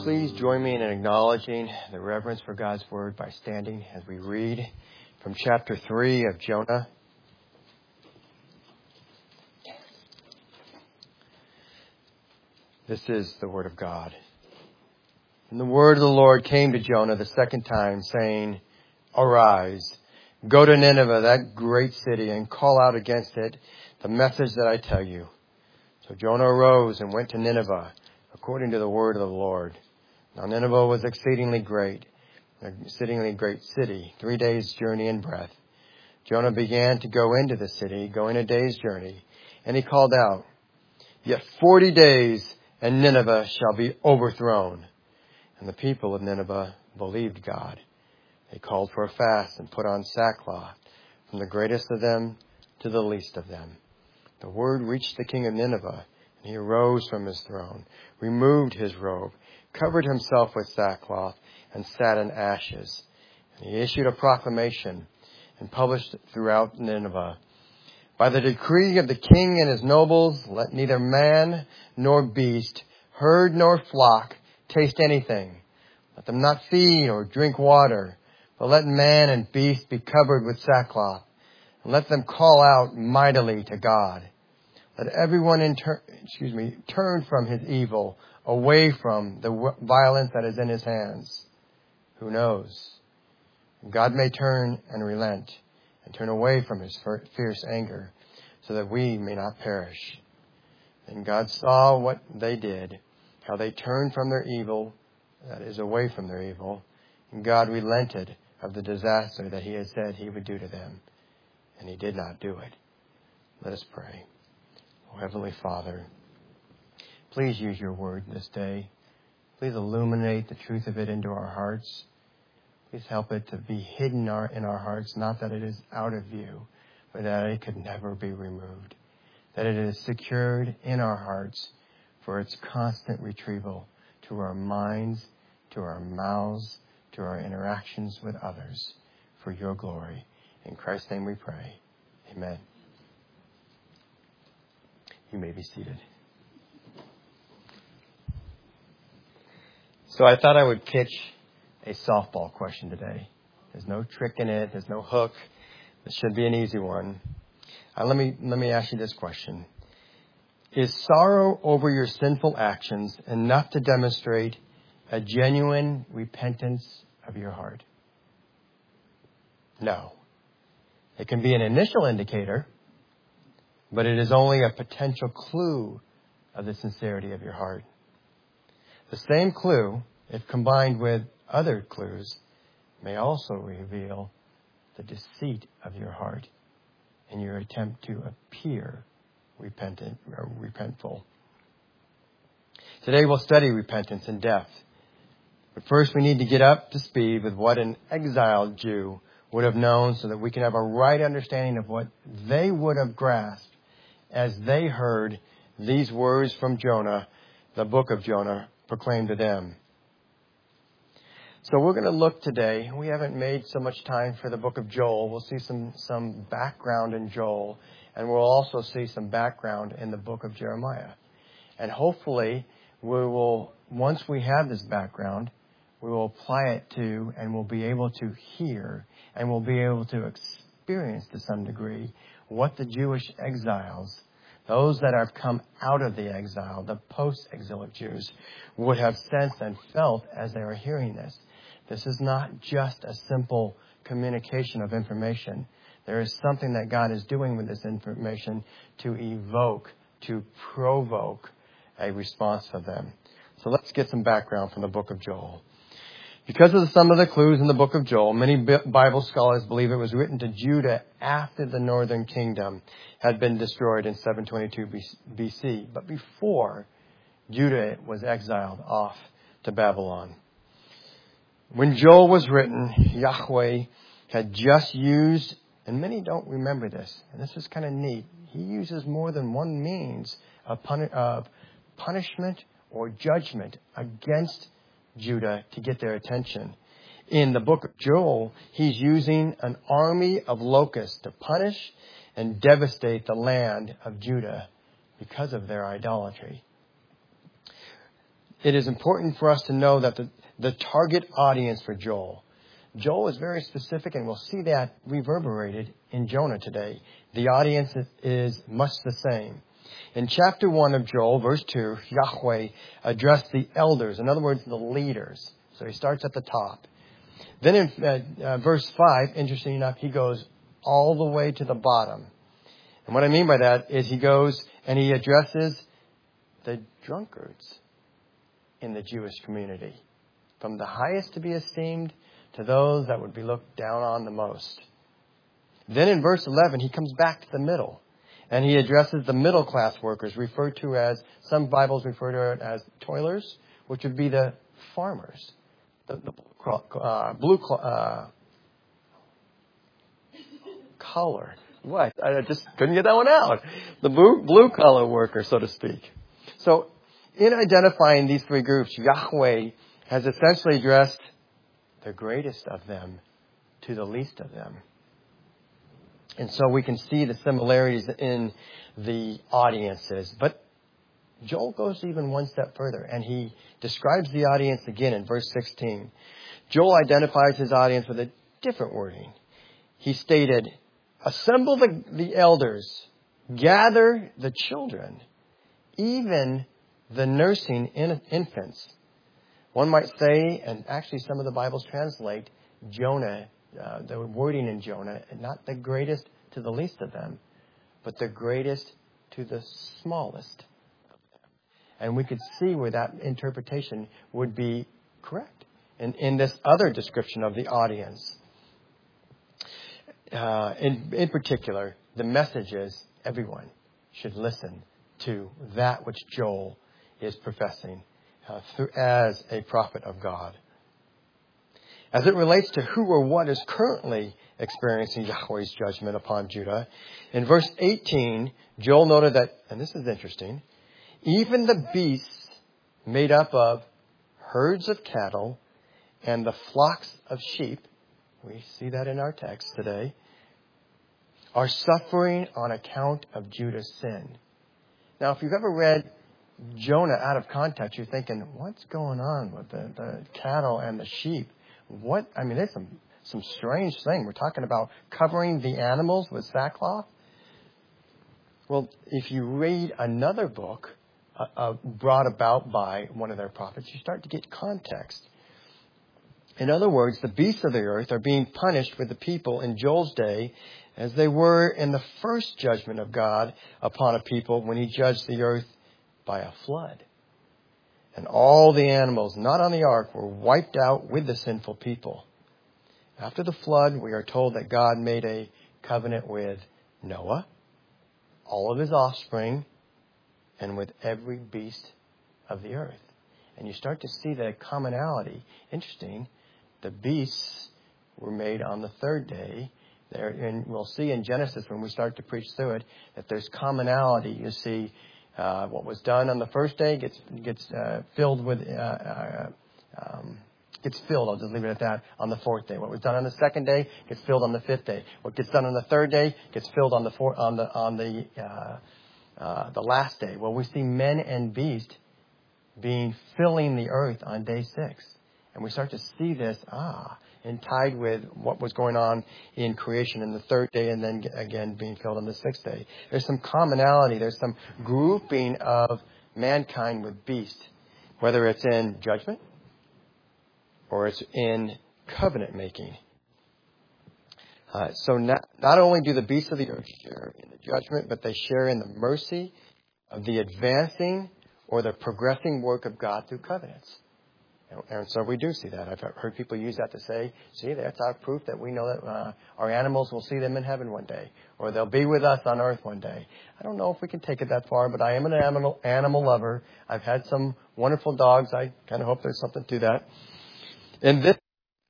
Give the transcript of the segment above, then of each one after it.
please join me in acknowledging the reverence for God's Word by standing as we read from chapter 3 of Jonah. This is the Word of God. And the word of the Lord came to Jonah the second time, saying, "Arise, go to Nineveh, that great city, and call out against it the message that I tell you." So Jonah arose and went to Nineveh, according to the word of the Lord. Now Nineveh was exceedingly great city, 3 days' journey in breadth. Jonah began to go into the city, going a day's journey, and he called out, "Yet 40 days, and Nineveh shall be overthrown." And the people of Nineveh believed God. They called for a fast and put on sackcloth, from the greatest of them to the least of them. The word reached the king of Nineveh, and he arose from his throne, removed his robe, covered himself with sackcloth, and sat in ashes. And he issued a proclamation and published it throughout Nineveh. "By the decree of the king and his nobles, let neither man nor beast, herd nor flock, taste anything. Let them not feed or drink water, but let man and beast be covered with sackcloth. And let them call out mightily to God. Let everyone turn from his evil, away from the violence that is in his hands. Who knows? God may turn and relent, and turn away from his fierce anger, so that we may not perish." Then God saw what they did, how they turned from their evil, that is, away from their evil. And God relented of the disaster that he had said he would do to them. And he did not do it. Let us pray. Oh, Heavenly Father, please use your word this day. Please illuminate the truth of it into our hearts. Please help it to be hidden in our hearts, not that it is out of view, but that it could never be removed. That it is secured in our hearts for its constant retrieval to our minds, to our mouths, to our interactions with others, for your glory. In Christ's name we pray. Amen. You may be seated. So I thought I would pitch a softball question today. There's no trick in it. There's no hook. This should be an easy one. Let me ask you this question. Is sorrow over your sinful actions enough to demonstrate a genuine repentance of your heart? No. It can be an initial indicator, but it is only a potential clue of the sincerity of your heart. The same clue, if combined with other clues, may also reveal the deceit of your heart in your attempt to appear repentant or repentful. Today we'll study repentance in depth. But first we need to get up to speed with what an exiled Jew would have known, so that we can have a right understanding of what they would have grasped as they heard these words from Jonah, the book of Jonah, proclaimed to them. So we're going to look today. We haven't made so much time for the book of Joel. We'll see some background in Joel, and we'll also see some background in the book of Jeremiah. And hopefully we will, once we have this background, we will apply it to, and we'll be able to hear, and we'll be able to experience to some degree what the Jewish exiles, those that have come out of the exile, the post-exilic Jews, would have sensed and felt as they were hearing this. This is not just a simple communication of information. There is something that God is doing with this information to evoke, to provoke a response from them. So let's get some background from the book of Joel. Because of some of the clues in the book of Joel, many Bible scholars believe it was written to Judah after the northern kingdom had been destroyed in 722 BC, but before Judah was exiled off to Babylon. When Joel was written, Yahweh had just used, and many don't remember this, and this is kind of neat, he uses more than one means of punishment or judgment against Judah to get their attention. In the book of Joel, he's using an army of locusts to punish and devastate the land of Judah because of their idolatry. it is important for us to know that the target audience for Joel is very specific, and we'll see that reverberated in Jonah today. The audience is much the same. In chapter 1 of Joel, verse 2, Yahweh addressed the elders, in other words, the leaders. So he starts at the top. Then in verse 5, interesting enough, he goes all the way to the bottom. And what I mean by that is he goes and he addresses the drunkards in the Jewish community, from the highest to be esteemed to those that would be looked down on the most. Then in verse 11, he comes back to the middle, and he addresses the middle class workers, referred to as, some Bibles refer to it as toilers, which would be the farmers, the blue collar. What? I just couldn't get that one out. The blue collar worker, so to speak. So in identifying these three groups, Yahweh has essentially addressed the greatest of them to the least of them. And so we can see the similarities in the audiences. But Joel goes even one step further, and he describes the audience again in verse 16. Joel identifies his audience with a different wording. He stated, "Assemble the elders, gather the children, even the nursing infants." One might say, and actually some of the Bibles translate Jonah, the wording in Jonah, not the greatest to the least of them, but the greatest to the smallest of them. And we could see where that interpretation would be correct in this other description of the audience. In particular, the message is everyone should listen to that which Joel is professing as a prophet of God. As it relates to who or what is currently experiencing Yahweh's judgment upon Judah, in verse 18, Joel noted that, and this is interesting, even the beasts made up of herds of cattle and the flocks of sheep, we see that in our text today, are suffering on account of Judah's sin. Now, if you've ever read Jonah out of context, you're thinking, what's going on with the cattle and the sheep? There's some strange thing. We're talking about covering the animals with sackcloth. Well, if you read another book brought about by one of their prophets, you start to get context. In other words, the beasts of the earth are being punished with the people in Joel's day as they were in the first judgment of God upon a people when he judged the earth by a flood. And all the animals not on the ark were wiped out with the sinful people. After the flood, we are told that God made a covenant with Noah, all of his offspring, and with every beast of the earth. And you start to see the commonality. Interesting. The beasts were made on the third day. And we'll see in Genesis when we start to preach through it that there's commonality. You see what was done on the first day gets filled with gets filled. I'll just leave it at that. On the fourth day, what was done on the second day gets filled on the fifth day. What gets done on the third day gets filled on the last day. Well, we see men and beast filling the earth on day 6, and we start to see this and tied with what was going on in creation in the third day, and then again being filled on the 6th day. There's some commonality. There's some grouping of mankind with beast, whether it's in judgment or it's in covenant making. So not only do the beasts of the earth share in the judgment, but they share in the mercy of the advancing or the progressing work of God through covenants. And so we do see that. I've heard people use that to say, see, that's our proof that we know that our animals will see them in heaven one day, or they'll be with us on earth one day. I don't know if we can take it that far, but I am an animal lover. I've had some wonderful dogs. I kind of hope there's something to that. And this,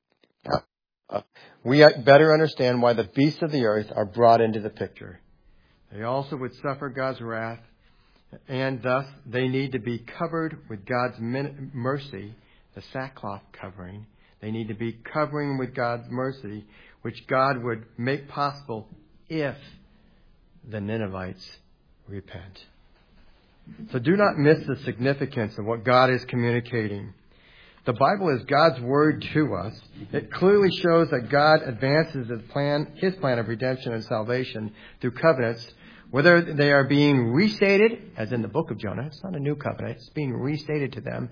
we better understand why the beasts of the earth are brought into the picture. They also would suffer God's wrath, and thus they need to be covered with God's mercy, the sackcloth covering. They need to be covering with God's mercy, which God would make possible if the Ninevites repent. So do not miss the significance of what God is communicating. The Bible is God's word to us. It clearly shows that God advances His plan of redemption and salvation through covenants, whether they are being restated, as in the book of Jonah. It's not a new covenant. It's being restated to them,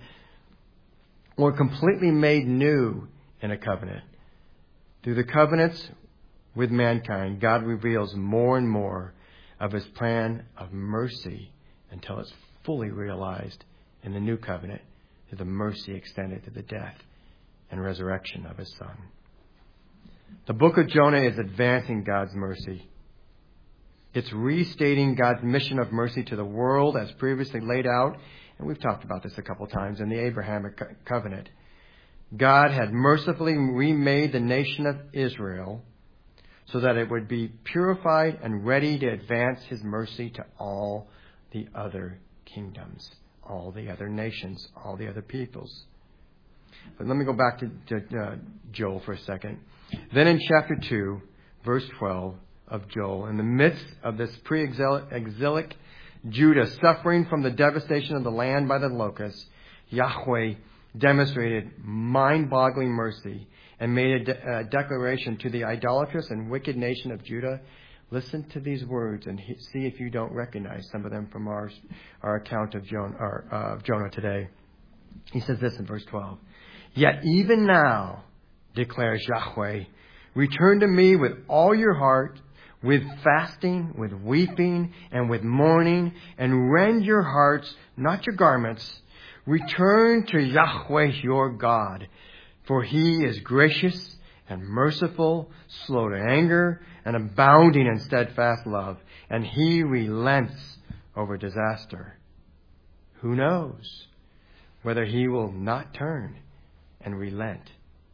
or completely made new in a covenant. Through the covenants with mankind, God reveals more and more of His plan of mercy until it's fully realized in the new covenant, to the mercy extended to the death and resurrection of His Son. The book of Jonah is advancing God's mercy. It's restating God's mission of mercy to the world as previously laid out, and we've talked about this a couple times, in the Abrahamic covenant. God had mercifully remade the nation of Israel so that it would be purified and ready to advance His mercy to all the other kingdoms, all the other nations, all the other peoples. But let me go back to Joel for a second. Then in chapter 2, verse 12 of Joel, in the midst of this pre-exilic Judah suffering from the devastation of the land by the locusts, Yahweh demonstrated mind-boggling mercy and made a declaration to the idolatrous and wicked nation of Judah. Listen to these words and see if you don't recognize some of them from our account of Jonah today. He says this in verse 12. Yet even now, declares Yahweh, return to me with all your heart, with fasting, with weeping, and with mourning, and rend your hearts, not your garments. Return to Yahweh your God, for He is gracious and merciful, slow to anger, and abounding in steadfast love, and He relents over disaster. Who knows whether He will not turn and relent?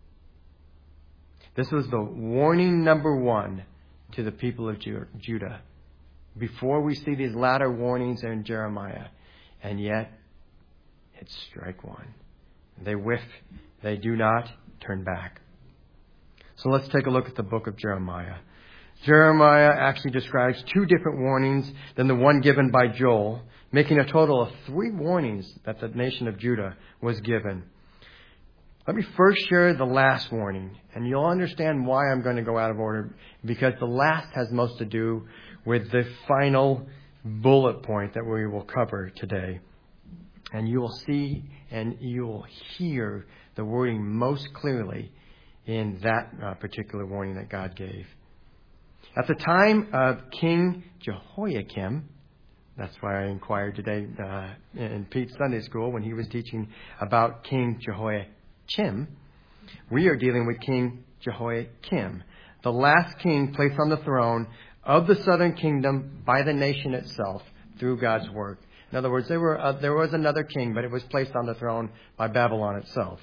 This was the warning number one to the people of Judah, before we see these latter warnings in Jeremiah. And yet, it's strike one. They whiff. They do not turn back. So let's take a look at the book of Jeremiah. Jeremiah actually describes two different warnings than the one given by Joel, making a total of 3 warnings that the nation of Judah was given. Let me first share the last warning, and you'll understand why I'm going to go out of order, because the last has most to do with the final bullet point that we will cover today. And you will see and you will hear the wording most clearly in that particular warning that God gave. At the time of King Jehoiakim, that's why I inquired today in Pete's Sunday school when he was teaching about King Jehoiachim, we are dealing with King Jehoiakim, the last king placed on the throne of the southern kingdom by the nation itself through God's work. In other words, there was another king, but it was placed on the throne by Babylon itself.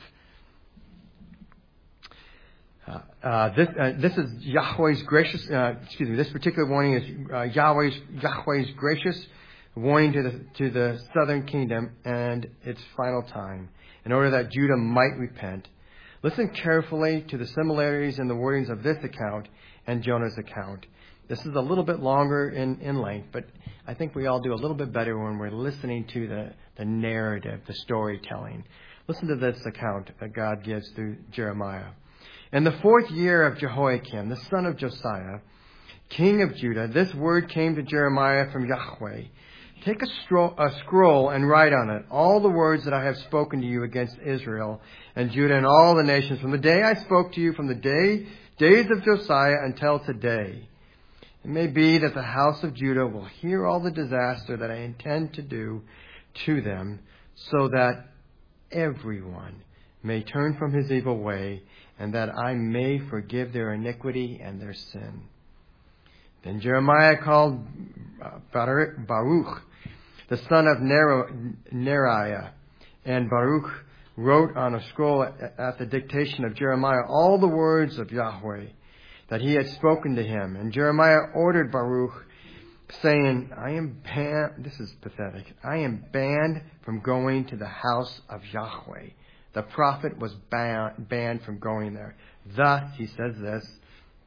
This is Yahweh's gracious. This particular warning is Yahweh's gracious warning to the southern kingdom and its final time, in order that Judah might repent. Listen carefully to the similarities in the wordings of this account and Jonah's account. This is a little bit longer in length, but I think we all do a little bit better when we're listening to the narrative, the storytelling. Listen to this account that God gives through Jeremiah. In the 4th year of Jehoiakim, the son of Josiah, king of Judah, this word came to Jeremiah from Yahweh. Take a scroll and write on it all the words that I have spoken to you against Israel and Judah and all the nations from the day I spoke to you, from the days of Josiah until today. It may be that the house of Judah will hear all the disaster that I intend to do to them, so that everyone may turn from his evil way, and that I may forgive their iniquity and their sin. Then Jeremiah called Baruch, the son of Neriah, and Baruch wrote on a scroll at the dictation of Jeremiah all the words of Yahweh that he had spoken to him. And Jeremiah ordered Baruch, saying, this is pathetic, I am banned from going to the house of Yahweh. The prophet was banned from going there. Thus, he says this,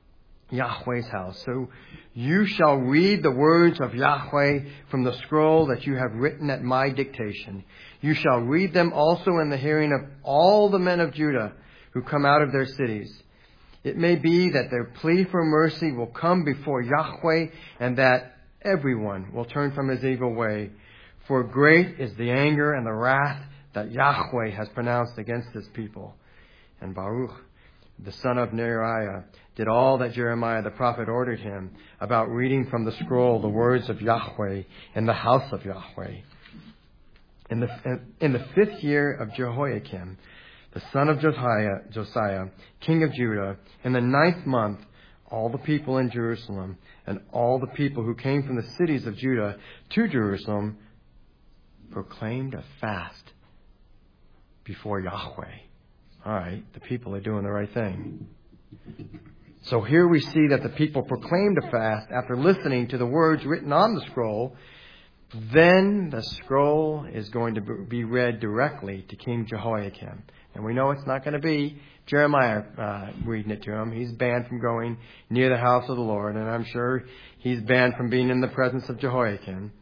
Yahweh's house. So you shall read the words of Yahweh from the scroll that you have written at my dictation. You shall read them also in the hearing of all the men of Judah who come out of their cities. It may be that their plea for mercy will come before Yahweh, and that everyone will turn from his evil way. For great is the anger and the wrath that Yahweh has pronounced against his people. And Baruch, the son of Neriah, did all that Jeremiah the prophet ordered him about reading from the scroll the words of Yahweh in the house of Yahweh. In the 5th year of Jehoiakim, the son of Josiah, king of Judah, in the 9th month, all the people in Jerusalem and all the people who came from the cities of Judah to Jerusalem proclaimed a fast before Yahweh. All right, the people are doing the right thing. So here we see that the people proclaimed a fast after listening to the words written on the scroll. Then the scroll is going to be read directly to King Jehoiakim. And we know it's not going to be Jeremiah reading it to him. He's banned from going near the house of the Lord. And I'm sure he's banned from being in the presence of Jehoiakim.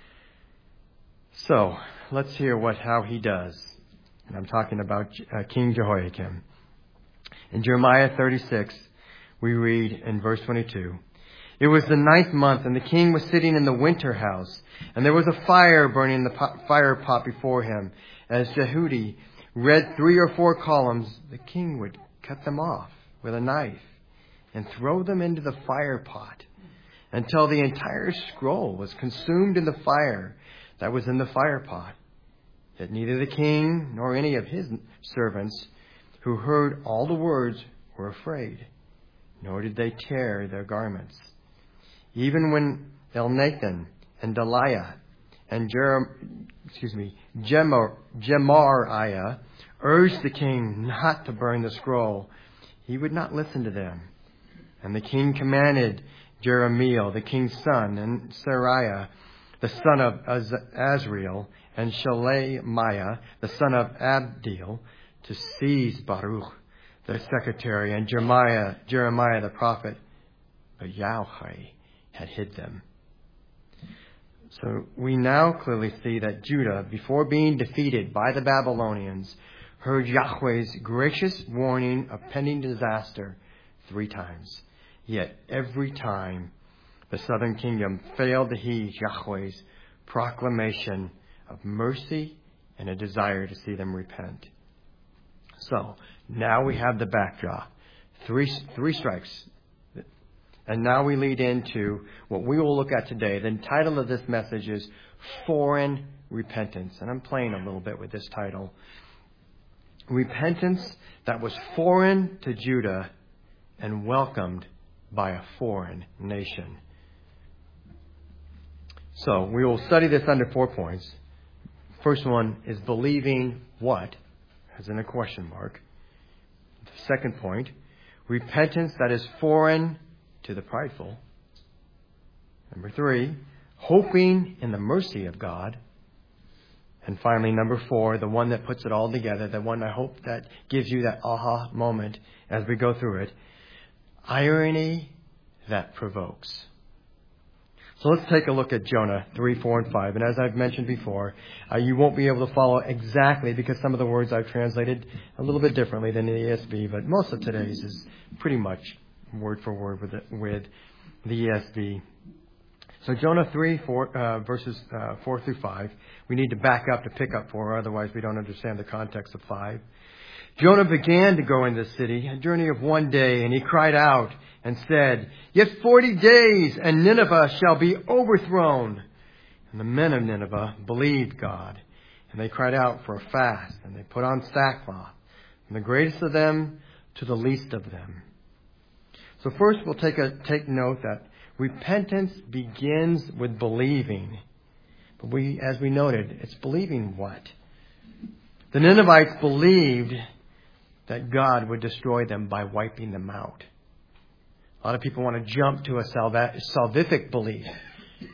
So let's hear how he does. And I'm talking about King Jehoiakim. In Jeremiah 36, we read in verse 22, "It was the 9th month, and the king was sitting in the winter house, and there was a fire burning in the fire pot before him. As Jehudi read 3 or 4 columns, the king would cut them off with a knife and throw them into the fire pot until the entire scroll was consumed in the fire that was in the fire pot. Yet neither the king nor any of his servants who heard all the words were afraid, nor did they tear their garments. Even when Elnathan and Delaiah and Gemariah urged the king not to burn the scroll, he would not listen to them. And the king commanded Jerahmeel, the king's son, and Seraiah, the son of Azriel, and Shelemiah, the son of Abdeel, to seize Baruch, the secretary, and Jeremiah the prophet. But Yahweh had hid them. So we now clearly see that Judah, before being defeated by the Babylonians, heard Yahweh's gracious warning of pending disaster 3 times. Yet every time the southern kingdom failed to heed Yahweh's proclamation of mercy and a desire to see them repent. So now we have the backdrop. Three strikes. And now we lead into what we will look at today. The title of this message is Foreign Repentance. And I'm playing a little bit with this title. Repentance that was foreign to Judah and welcomed by a foreign nation. So we will study this under 4 points. First one is believing what? As in a question mark. The second point, repentance that is foreign to the prideful. Number 3, hoping in the mercy of God. And finally, number 4, the one that puts it all together, the one I hope that gives you that aha moment as we go through it, irony that provokes. So let's take a look at Jonah 3, 4, and 5. And as I've mentioned before, you won't be able to follow exactly because some of the words I've translated a little bit differently than the ESV, but most of today's is pretty much word for word with the ESV. So Jonah 3, verses 4 through 5. We need to back up to pick up 4, otherwise we don't understand the context of 5. Jonah began to go into the city, a journey of 1 day, and he cried out and said, "Yet 40 days, and Nineveh shall be overthrown." And the men of Nineveh believed God, and they cried out for a fast, and they put on sackcloth, from the greatest of them to the least of them. So first we'll take note that repentance begins with believing. But as we noted, it's believing what? The Ninevites believed that God would destroy them by wiping them out. A lot of people want to jump to a salvific belief.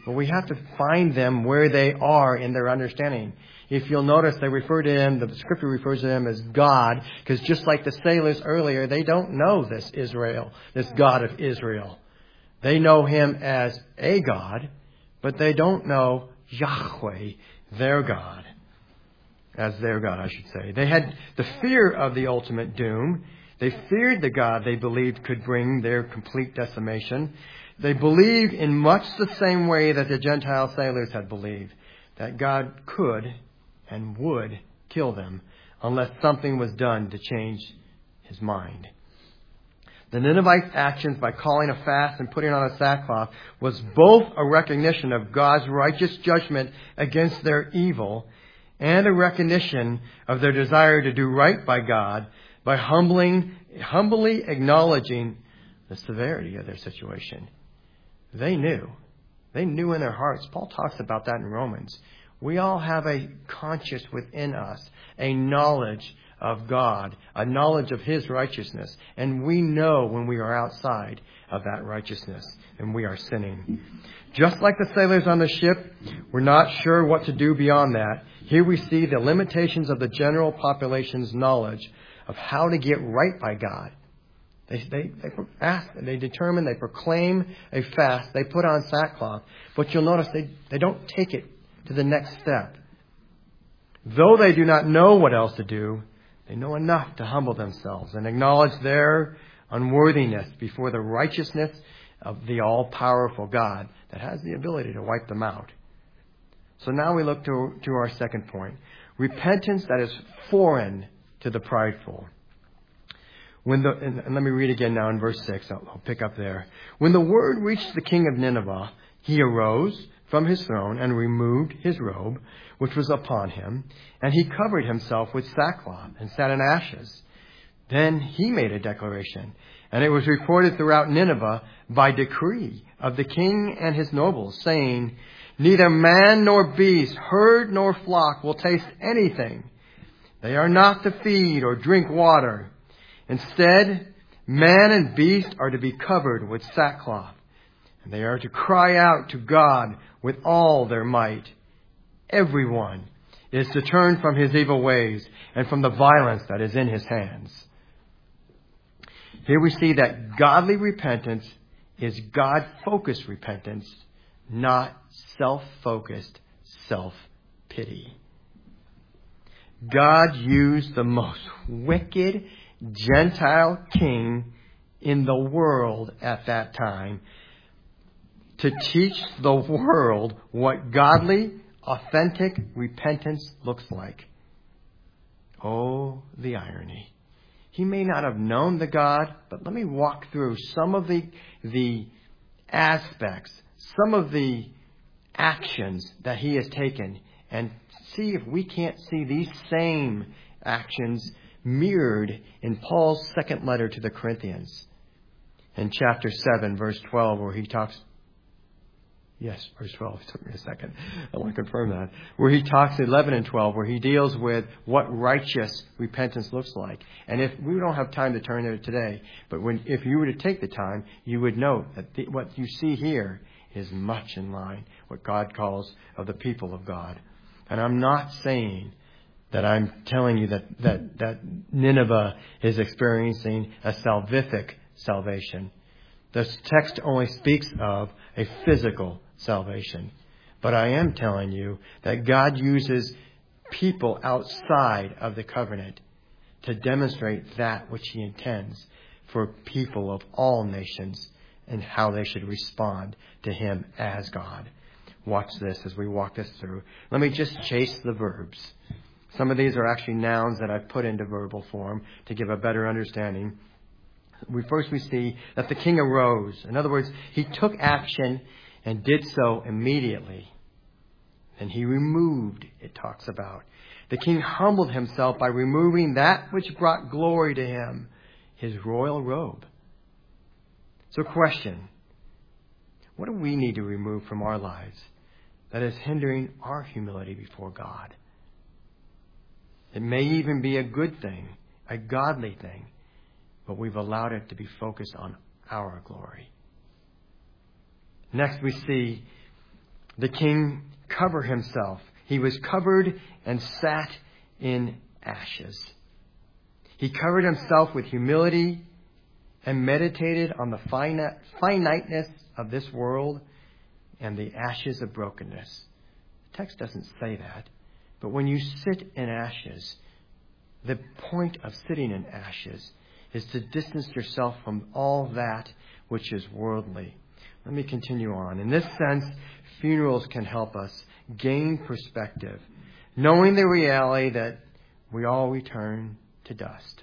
But we have to find them where they are in their understanding. If you'll notice, they refer to him, the scripture refers to him as God, because just like the sailors earlier, they don't know this Israel, this God of Israel. They know him as a God, but they don't know Yahweh, their God. As their God, I should say. They had the fear of the ultimate doom. They feared the God they believed could bring their complete decimation. They believed in much the same way that the Gentile sailors had believed, that God could and would kill them unless something was done to change his mind. The Ninevites' actions by calling a fast and putting on a sackcloth was both a recognition of God's righteous judgment against their evil and a recognition of their desire to do right by God by humbly acknowledging the severity of their situation. They knew in their hearts. Paul talks about that in Romans. We all have a conscience within us, a knowledge of God, a knowledge of his righteousness. And we know when we are outside of that righteousness and we are sinning. Just like the sailors on the ship, we're not sure what to do beyond that. Here we see the limitations of the general population's knowledge of how to get right by God. They ask, they determine, they proclaim a fast, they put on sackcloth. But you'll notice they don't take it to the next step. Though they do not know what else to do, they know enough to humble themselves and acknowledge their unworthiness before the righteousness of the all-powerful God that has the ability to wipe them out. So now we look to our second point. Repentance that is foreign to the prideful. And let me read again now in verse 6. I'll pick up there. When the word reached the king of Nineveh, he arose from his throne and removed his robe, which was upon him, and he covered himself with sackcloth and sat in ashes. Then he made a declaration, and it was reported throughout Nineveh by decree of the king and his nobles, saying, neither man nor beast, herd nor flock will taste anything. They are not to feed or drink water. Instead, man and beast are to be covered with sackcloth, and they are to cry out to God with all their might. Everyone is to turn from his evil ways and from the violence that is in his hands. Here we see that godly repentance is God-focused repentance, not self-focused self-pity. God used the most wicked Gentile king in the world at that time to teach the world what godly, authentic repentance looks like. Oh, the irony. He may not have known the God, but let me walk through some of the aspects, some of the actions that he has taken, and see if we can't see these same actions mirrored in Paul's second letter to the Corinthians. In chapter 7, verse 12, where he talks... Yes, verse 12. It took me a second. I want to confirm that. Where he talks 11 and 12, where he deals with what righteous repentance looks like. And if we don't have time to turn there today, but if you were to take the time, you would note that what you see here is much in line what God calls of the people of God. And I'm not saying that I'm telling you that Nineveh is experiencing a salvific salvation. The text only speaks of a physical salvation. But I am telling you that God uses people outside of the covenant to demonstrate that which he intends for people of all nations and how they should respond to him as God. Watch this as we walk this through. Let me just chase the verbs. Some of these are actually nouns that I've put into verbal form to give a better understanding. First we see that the king arose. In other words, he took action and did so immediately. And he removed, it talks about. The king humbled himself by removing that which brought glory to him, his royal robe. So question, what do we need to remove from our lives that is hindering our humility before God? It may even be a good thing, a godly thing, but we've allowed it to be focused on our glory. Next we see the king cover himself. He was covered and sat in ashes. He covered himself with humility and meditated on the finiteness of this world and the ashes of brokenness. The text doesn't say that. But when you sit in ashes, the point of sitting in ashes is to distance yourself from all that which is worldly. Let me continue on. In this sense, funerals can help us gain perspective, knowing the reality that we all return to dust.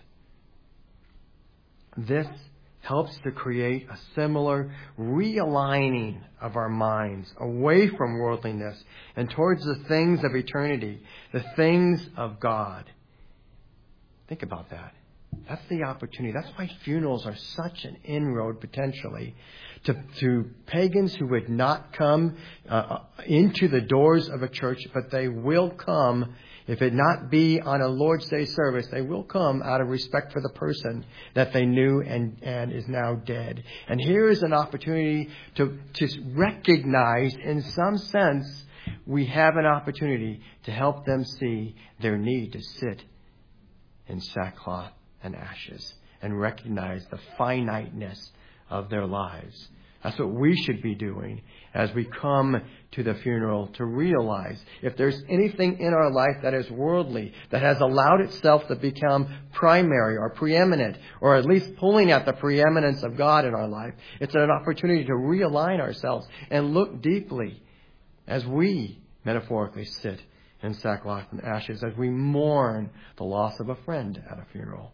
This helps to create a similar realigning of our minds away from worldliness and towards the things of eternity, the things of God. Think about that. That's the opportunity. That's why funerals are such an inroad potentially to pagans who would not come into the doors of a church, but they will come. If it not be on a Lord's Day service, they will come out of respect for the person that they knew and is now dead. And here is an opportunity to recognize, in some sense, we have an opportunity to help them see their need to sit in sackcloth and ashes and recognize the finiteness of their lives. That's what we should be doing as we come to the funeral, to realize if there's anything in our life that is worldly, that has allowed itself to become primary or preeminent, or at least pulling at the preeminence of God in our life, it's an opportunity to realign ourselves and look deeply as we metaphorically sit in sackcloth and ashes, as we mourn the loss of a friend at a funeral.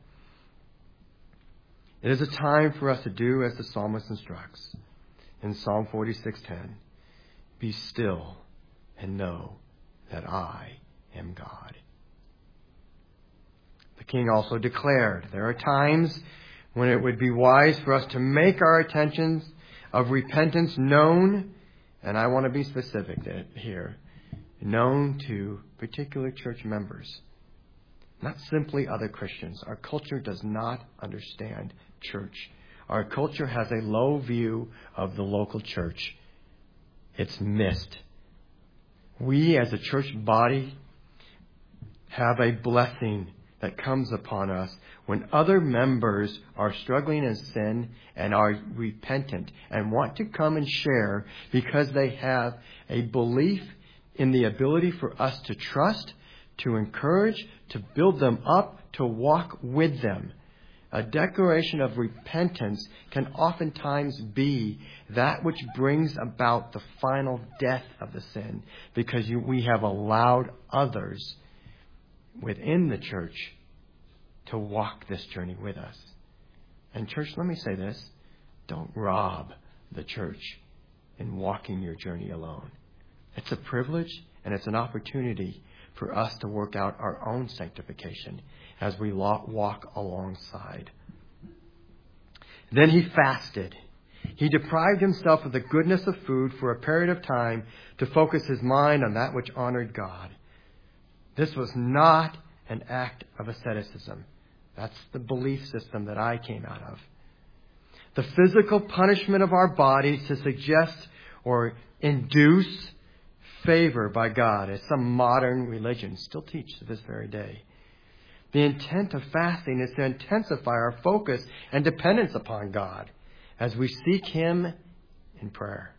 It is a time for us to do as the psalmist instructs in Psalm 46:10. Be still and know that I am God. The king also declared there are times when it would be wise for us to make our intentions of repentance known, and I want to be specific here, known to particular church members. Not simply other Christians. Our culture does not understand church. Our culture has a low view of the local church. It's missed. We as a church body have a blessing that comes upon us when other members are struggling in sin and are repentant and want to come and share because they have a belief in the ability for us to trust, to encourage, to build them up, to walk with them. A declaration of repentance can oftentimes be that which brings about the final death of the sin, because we have allowed others within the church to walk this journey with us. And church, let me say this. Don't rob the church in walking your journey alone. It's a privilege and it's an opportunity for us to work out our own sanctification as we walk alongside. Then he fasted. He deprived himself of the goodness of food for a period of time to focus his mind on that which honored God. This was not an act of asceticism. That's the belief system that I came out of. The physical punishment of our bodies to suggest or induce favor by God, as some modern religions still teach to this very day. The intent of fasting is to intensify our focus and dependence upon God as we seek Him in prayer.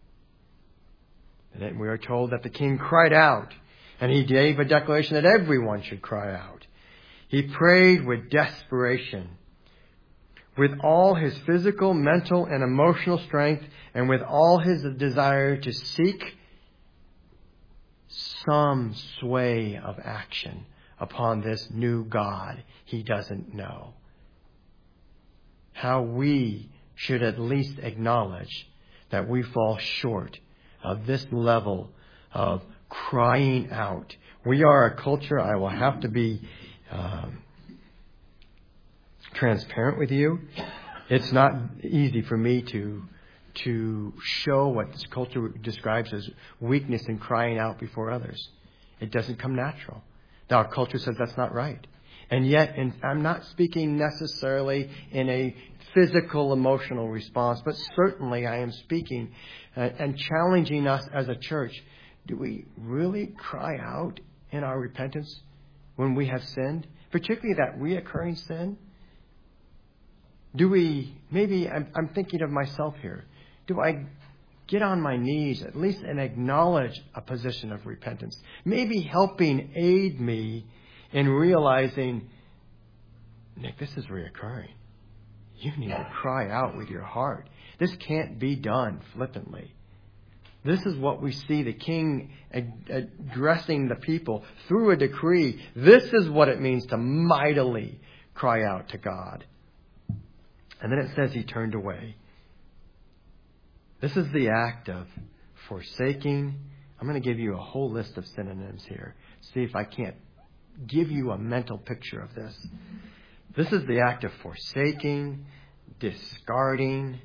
And then we are told that the king cried out, and he gave a declaration that everyone should cry out. He prayed with desperation, with all his physical, mental, and emotional strength, and with all his desire to seek some sway of action upon this new God he doesn't know. How we should at least acknowledge that we fall short of this level of crying out. We are a culture, I will have to be transparent with you. It's not easy for me to show what this culture describes as weakness in crying out before others. It doesn't come natural. Now, our culture says that's not right. And yet, I'm not speaking necessarily in a physical, emotional response, but certainly I am speaking and challenging us as a church. Do we really cry out in our repentance when we have sinned, particularly that reoccurring sin? Do we, maybe I'm thinking of myself here, do I get on my knees at least and acknowledge a position of repentance? Maybe helping aid me in realizing, Nick, this is reoccurring. You need to cry out with your heart. This can't be done flippantly. This is what we see the king addressing the people through a decree. This is what it means to mightily cry out to God. And then it says he turned away. This is the act of forsaking. I'm going to give you a whole list of synonyms here. See if I can't give you a mental picture of this. This is the act of forsaking, discarding,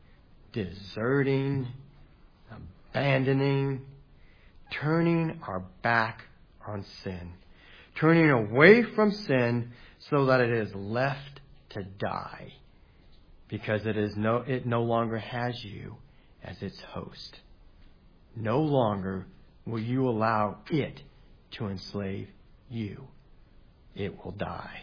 deserting, abandoning, turning our back on sin, turning away from sin so that it is left to die, because it no longer has you as its host. No longer will you allow it to enslave you. It will die.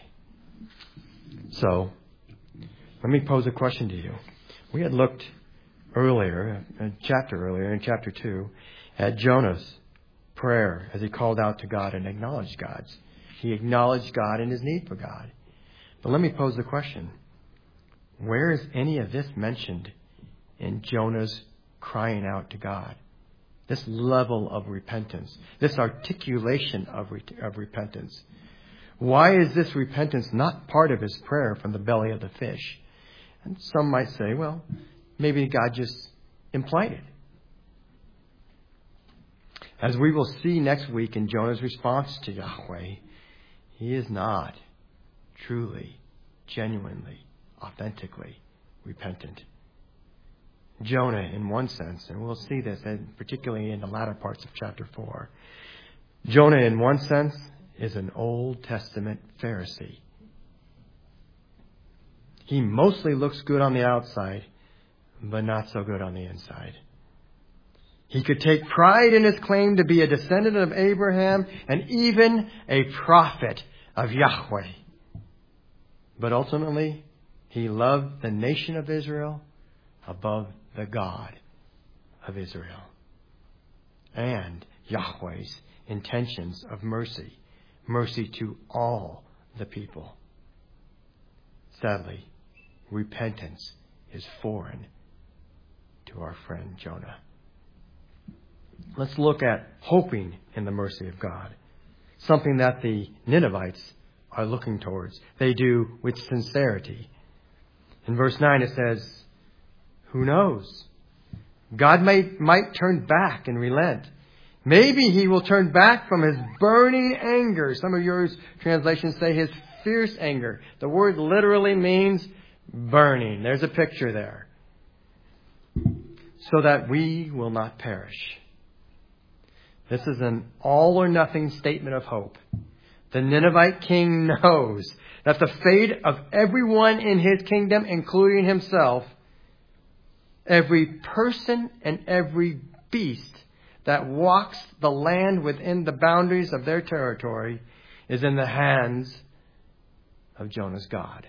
So, let me pose a question to you. We had looked earlier, a chapter earlier, in chapter 2, at Jonah's prayer as he called out to God and acknowledged God's. He acknowledged God and his need for God. But let me pose the question. Where is any of this mentioned in Jonah's crying out to God? This level of repentance, this articulation of repentance. Why is this repentance not part of his prayer from the belly of the fish? And some might say, well, maybe God just implied it. As we will see next week in Jonah's response to Yahweh, he is not truly, genuinely, authentically repentant. Jonah, in one sense, and we'll see this, and particularly in the latter parts of chapter 4, Jonah, in one sense, is an Old Testament Pharisee. He mostly looks good on the outside, but not so good on the inside. He could take pride in his claim to be a descendant of Abraham and even a prophet of Yahweh. But ultimately, he loved the nation of Israel above the God of Israel and Yahweh's intentions of mercy. Mercy to all the people. Sadly, repentance is foreign to our friend Jonah. Let's look at hoping in the mercy of God. Something that the Ninevites are looking towards. They do with sincerity. In verse 9 it says, who knows? God might turn back and relent. Maybe he will turn back from his burning anger. Some of your translations say his fierce anger. The word literally means burning. There's a picture there. So that we will not perish. This is an all or nothing statement of hope. The Ninevite king knows that the fate of everyone in his kingdom, including himself, every person and every beast that walks the land within the boundaries of their territory, is in the hands of Jonah's God.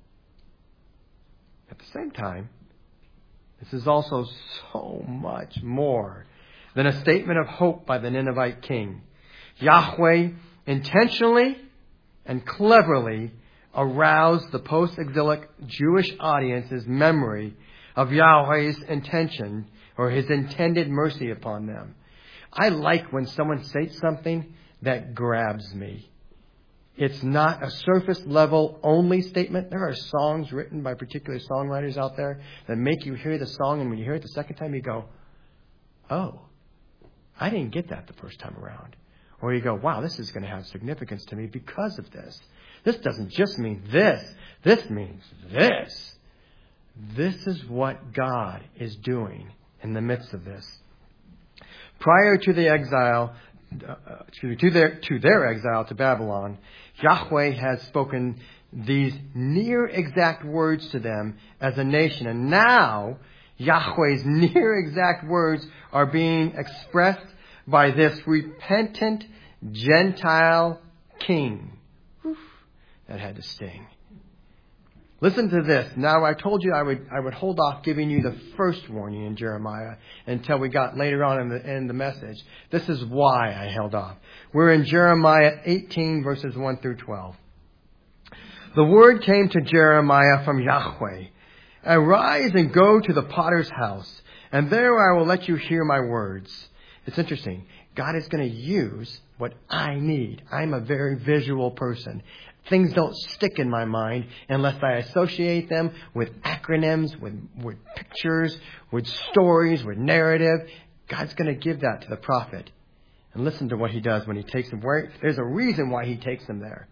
At the same time, this is also so much more than a statement of hope by the Ninevite king. Yahweh intentionally and cleverly aroused the post-exilic Jewish audience's memory of Yahweh's intention or his intended mercy upon them. I like when someone says something that grabs me. It's not a surface level only statement. There are songs written by particular songwriters out there that make you hear the song, and when you hear it the second time you go, oh, I didn't get that the first time around. Or you go, wow, this is going to have significance to me because of this. This doesn't just mean this. This means this. This is what God is doing in the midst of this. Prior to the exile, to their exile to Babylon, Yahweh has spoken these near exact words to them as a nation. And now, Yahweh's near exact words are being expressed by this repentant Gentile king. Whew, that had to sting. Listen to this. Now, I told you I would hold off giving you the first warning in Jeremiah until we got later on in the message. This is why I held off. We're in Jeremiah 18, verses 1 through 12. The word came to Jeremiah from Yahweh. Arise and go to the potter's house, and there I will let you hear my words. It's interesting. God is going to use what I need. I'm a very visual person. Things don't stick in my mind unless I associate them with acronyms, with pictures, with stories, with narrative. God's going to give that to the prophet. And listen to what he does when he takes them. There's a reason why he takes them there.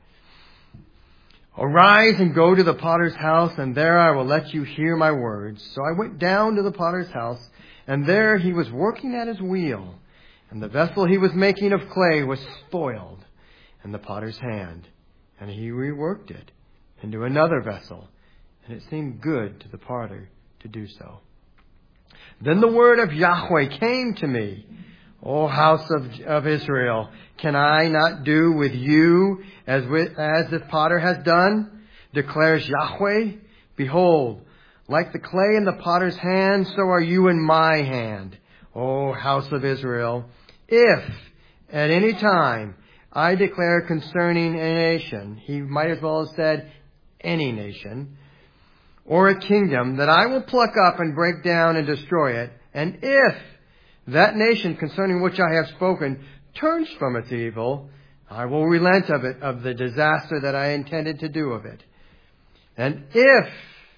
Arise and go to the potter's house, and there I will let you hear my words. So I went down to the potter's house, and there he was working at his wheel. And the vessel he was making of clay was spoiled in the potter's hand. And he reworked it into another vessel, and it seemed good to the potter to do so. Then the word of Yahweh came to me. O house of Israel, can I not do with you as the potter has done? Declares Yahweh. Behold, like the clay in the potter's hand, so are you in my hand, O house of Israel. If at any time I declare concerning a nation, he might as well have said any nation, or a kingdom, that I will pluck up and break down and destroy it, and if that nation concerning which I have spoken turns from its evil, I will relent of the disaster that I intended to do of it. And if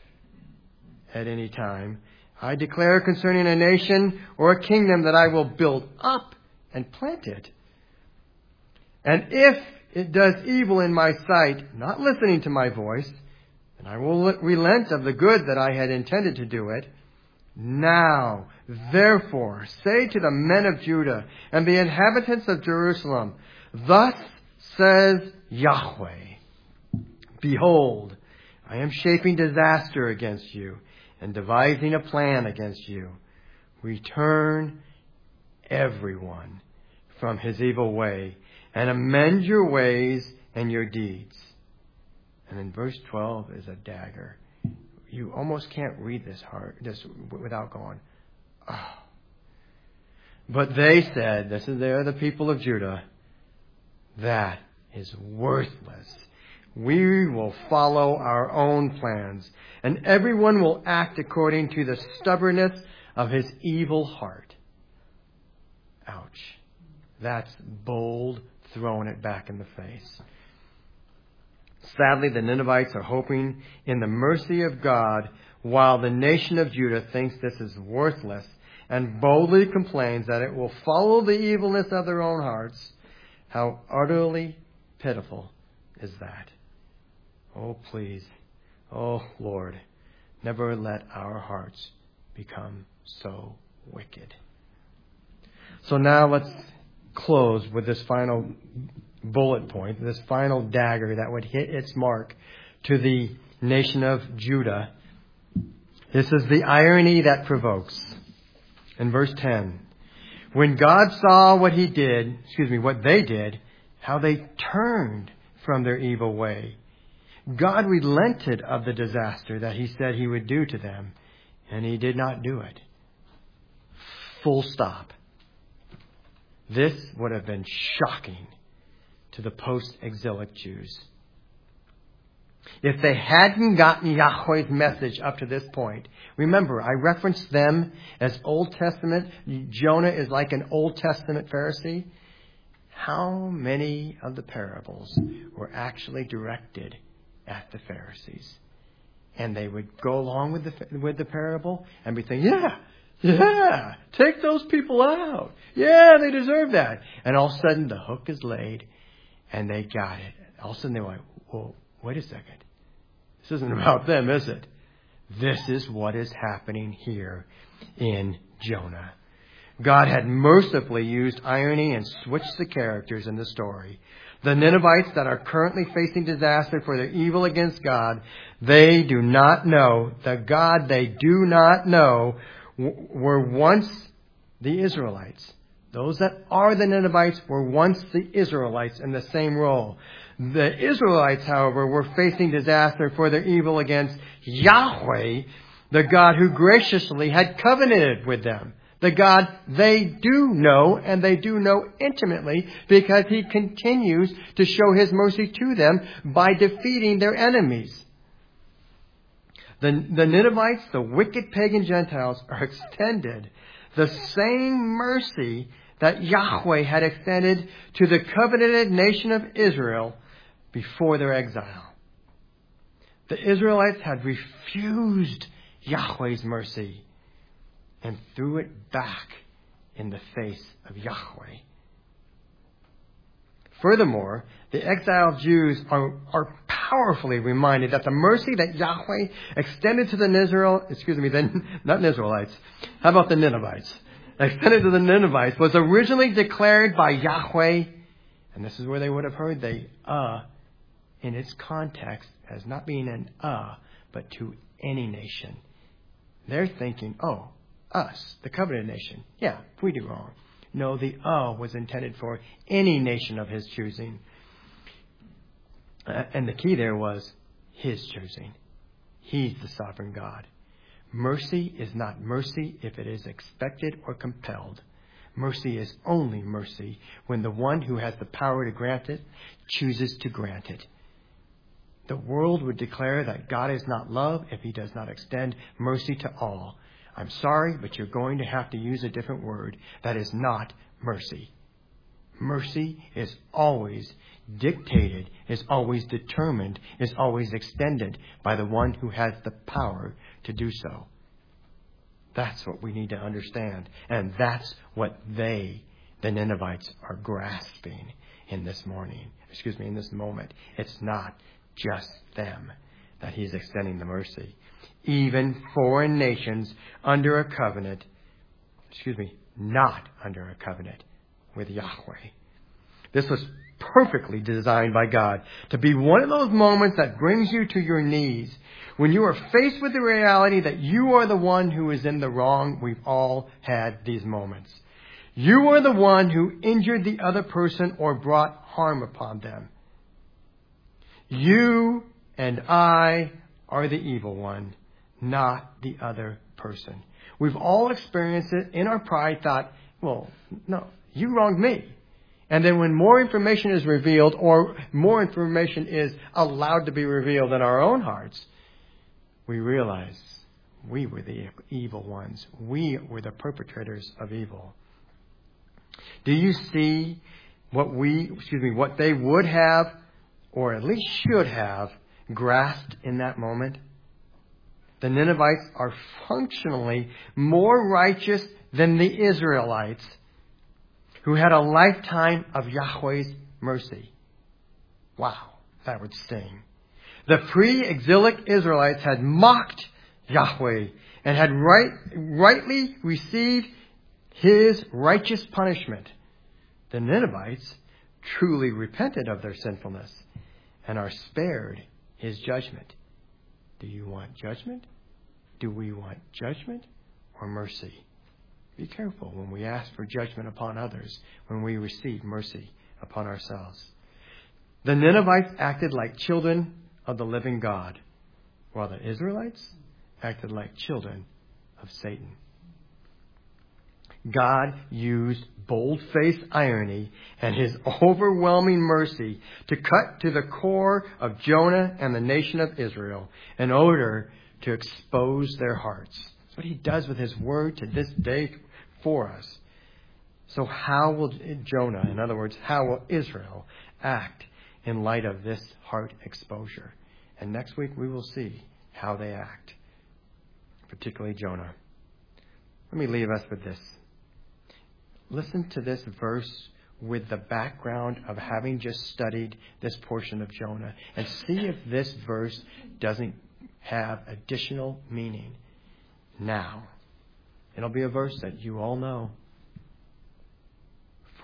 at any time I declare concerning a nation or a kingdom that I will build up and plant it, and if it does evil in my sight, not listening to my voice, then I will relent of the good that I had intended to do it. Now, therefore, say to the men of Judah and the inhabitants of Jerusalem, thus says Yahweh, behold, I am shaping disaster against you and devising a plan against you. Return everyone from his evil way and amend your ways and your deeds. And then verse 12 is a dagger. You almost can't read this without going, oh. But they said, they're the people of Judah, that is worthless. We will follow our own plans, and everyone will act according to the stubbornness of his evil heart. Ouch. That's bold, throwing it back in the face. Sadly, the Ninevites are hoping in the mercy of God, while the nation of Judah thinks this is worthless and boldly complains that it will follow the evilness of their own hearts. How utterly pitiful is that? Oh, please. Oh, Lord, never let our hearts become so wicked. So now let's close with this final bullet point, this final dagger that would hit its mark to the nation of Judah. This is the irony that provokes. In verse 10, when God saw what they did, how they turned from their evil way, God relented of the disaster that he said he would do to them, and he did not do it. Full stop. This would have been shocking to the post-exilic Jews. If they hadn't gotten Yahweh's message up to this point, remember, I referenced them as Old Testament. Jonah is like an Old Testament Pharisee. How many of the parables were actually directed at the Pharisees? And they would go along with the parable and be thinking, yeah, take those people out. Yeah, they deserve that. And all of a sudden, the hook is laid. And they got it. All of a sudden they went, whoa, wait a second. This isn't about them, is it? This is what is happening here in Jonah. God had mercifully used irony and switched the characters in the story. The Ninevites that are currently facing disaster for their evil against God, they do not know. The God they do not know were once the Israelites. Those that are the Ninevites were once the Israelites in the same role. The Israelites, however, were facing disaster for their evil against Yahweh, the God who graciously had covenanted with them. The God they do know, and they do know intimately, because He continues to show His mercy to them by defeating their enemies. The Ninevites, the wicked pagan Gentiles, are extended the same mercy that Yahweh had extended to the covenanted nation of Israel before their exile. The Israelites had refused Yahweh's mercy and threw it back in the face of Yahweh. Furthermore, the exiled Jews are powerfully reminded that the mercy that Yahweh extended to the Israelites. How about the Ninevites? Extended to the Ninevites was originally declared by Yahweh, and this is where they would have heard the in its context as not being an but to any nation. They're thinking, oh, us, the covenant nation. Yeah, we do wrong. No, the was intended for any nation of His choosing. And the key there was His choosing. He's the sovereign God. Mercy is not mercy if it is expected or compelled. Mercy is only mercy when the one who has the power to grant it chooses to grant it. The world would declare that God is not love if He does not extend mercy to all. I'm sorry, but you're going to have to use a different word. That is not mercy. Mercy is always dictated, is always determined, is always extended by the one who has the power to do so. That's what we need to understand. And that's what the Ninevites, are grasping in this moment. It's not just them that He's extending the mercy. Even foreign nations under a covenant, not under a covenant with Yahweh. This was perfectly designed by God to be one of those moments that brings you to your knees. When you are faced with the reality that you are the one who is in the wrong, we've all had these moments. You are the one who injured the other person or brought harm upon them. You and I are the evil one, not the other person. We've all experienced it in our pride, thought, well, no, you wronged me. And then when more information is revealed, or more information is allowed to be revealed in our own hearts, we realize we were the evil ones. We were the perpetrators of evil. Do you see what they would have, or at least should have, grasped in that moment? The Ninevites are functionally more righteous than the Israelites, who had a lifetime of Yahweh's mercy. Wow, that would sting. The pre-exilic Israelites had mocked Yahweh and had rightly received His righteous punishment. The Ninevites truly repented of their sinfulness and are spared His judgment. Do you want judgment? Do we want judgment or mercy? Be careful when we ask for judgment upon others, when we receive mercy upon ourselves. The Ninevites acted like children of the living God, while the Israelites acted like children of Satan. God used bold-faced irony and His overwhelming mercy to cut to the core of Jonah and the nation of Israel in order to expose their hearts. That's what He does with His word to this day for us. So how will Jonah, in other words, how will Israel act in light of this heart exposure? And next week we will see how they act, particularly Jonah. Let me leave us with this. Listen to this verse with the background of having just studied this portion of Jonah, and see if this verse doesn't have additional meaning now. It'll be a verse that you all know.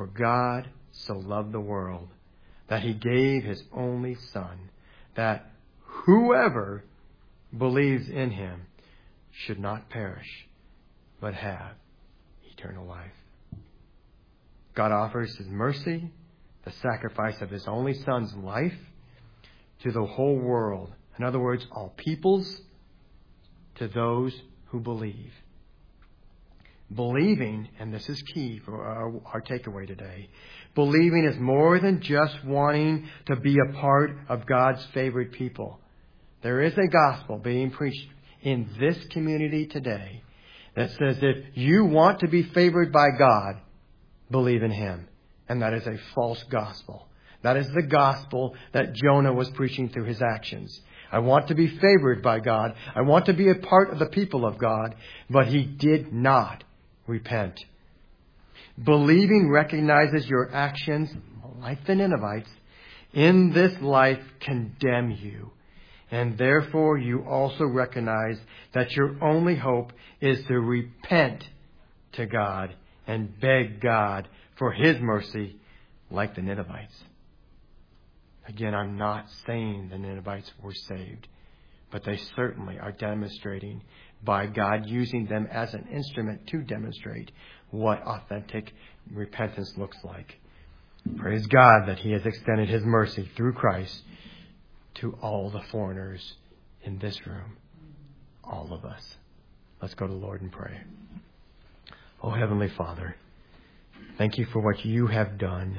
For God so loved the world that he gave his only Son, that whoever believes in him should not perish, but have eternal life. God offers his mercy, the sacrifice of his only Son's life, to the whole world. In other words, all peoples, to those who believe. Believing, and this is key for our takeaway today, believing is more than just wanting to be a part of God's favored people. There is a gospel being preached in this community today that says if you want to be favored by God, believe in him. And that is a false gospel. That is the gospel that Jonah was preaching through his actions. I want to be favored by God. I want to be a part of the people of God. But he did not repent. Believing recognizes your actions, like the Ninevites, in this life condemn you. And therefore you also recognize that your only hope is to repent to God and beg God for his mercy, like the Ninevites. Again, I'm not saying the Ninevites were saved, but they certainly are demonstrating by God using them as an instrument to demonstrate what authentic repentance looks like. Praise God that he has extended his mercy through Christ to all the foreigners in this room. All of us. Let's go to the Lord and pray. Oh, Heavenly Father, thank you for what you have done.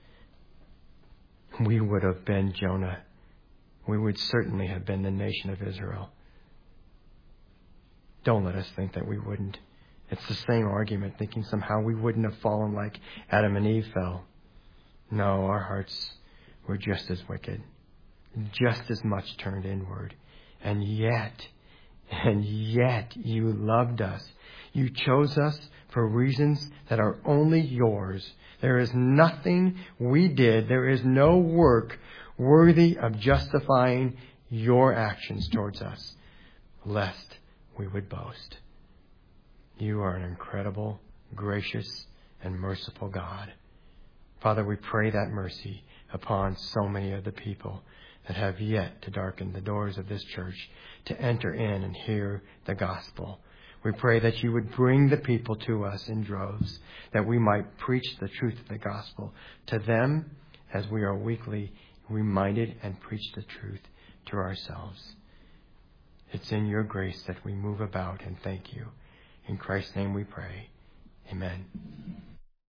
We would have been Jonah. We would certainly have been the nation of Israel. Don't let us think that we wouldn't. It's the same argument, thinking somehow we wouldn't have fallen like Adam and Eve fell. No, our hearts were just as wicked, just as much turned inward. And yet you loved us. You chose us for reasons that are only yours. There is nothing we did. There is no work worthy of justifying your actions towards us, lest we would boast. You are an incredible, gracious, and merciful God. Father, we pray that mercy upon so many of the people that have yet to darken the doors of this church to enter in and hear the gospel. We pray that you would bring the people to us in droves, that we might preach the truth of the gospel to them as we are weekly reminded and preach the truth to ourselves. It's in your grace that we move about, and thank you. In Christ's name we pray. Amen.